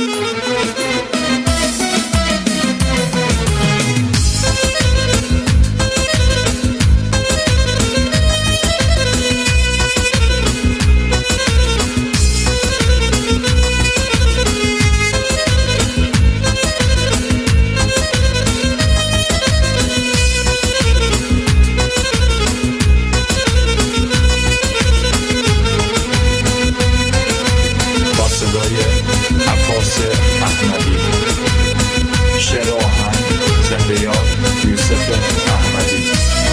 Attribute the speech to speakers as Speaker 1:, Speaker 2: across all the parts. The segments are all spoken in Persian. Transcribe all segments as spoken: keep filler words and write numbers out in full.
Speaker 1: عباس احمدی، شعر و آهنگ زنده یاد یوسف احمدی.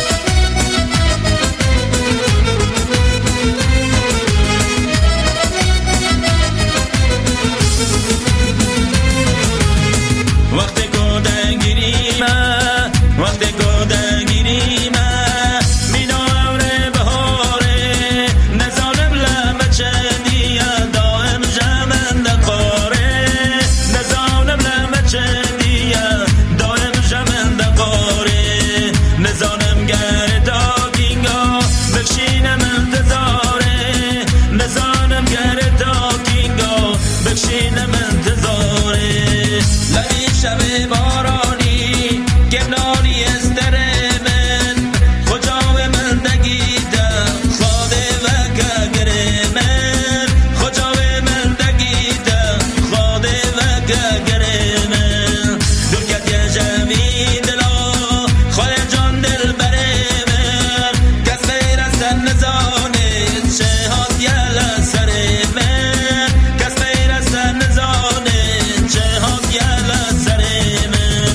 Speaker 2: وقت گودن گیریمه وقت گودن گیریمه میناره بهاره نزانم لمه چندیه دائم جمن دقاره نزانم لمه چندیه دائم جمن دقاره نزانم گر داگینگا بکشینم انتظاره نزانم گر داگینگا بکشینم انتظاره لبی شب بارانی گمنانی از در من خجاو من دگیدم خواده و گگر من خجاو من دگیدم خواده و گگر من درکت یه جمعی دلا خواهی جان دل بره من کس غیر از سر نزانه چه هات یل سر من کس غیر از سر نزانه چه هات یل سر من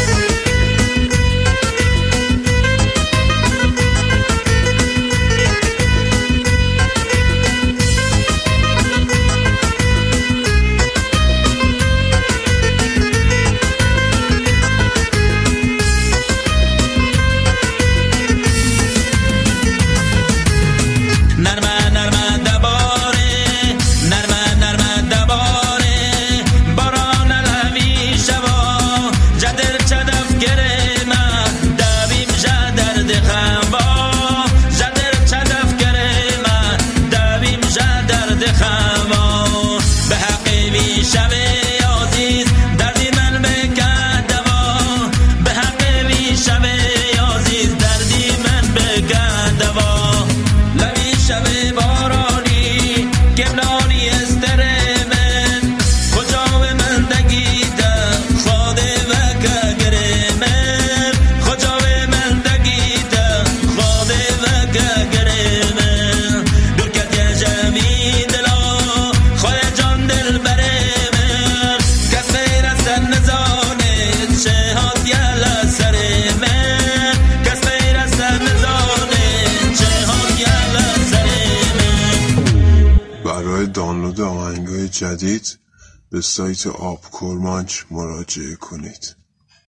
Speaker 2: نرمه نرمه دباره نرمه نرمه دباره باران الهمی شوا جدر چدف گرمه دویم جدر دخوا جدر چدف گرمه دویم جدر دخوا به حقی بی شب عزیز دردی من بکن دوا به حقی بی شب عزیز دردی من بکن دوا لبی شب بارانی گمنانی از در من خجاو من دگیدم خواده و گگر من خجاو من دگیدم خواده و گگر من درکت یه جمعی دلا خواهی جان دل بره من کس غیر از سر نزانه چه هات یل سر من کس غیر از سر نزانه چه هات یل سر من.
Speaker 3: برای دانلود آهنگای جدید به سایت آب کرمانچ مراجعه کنید.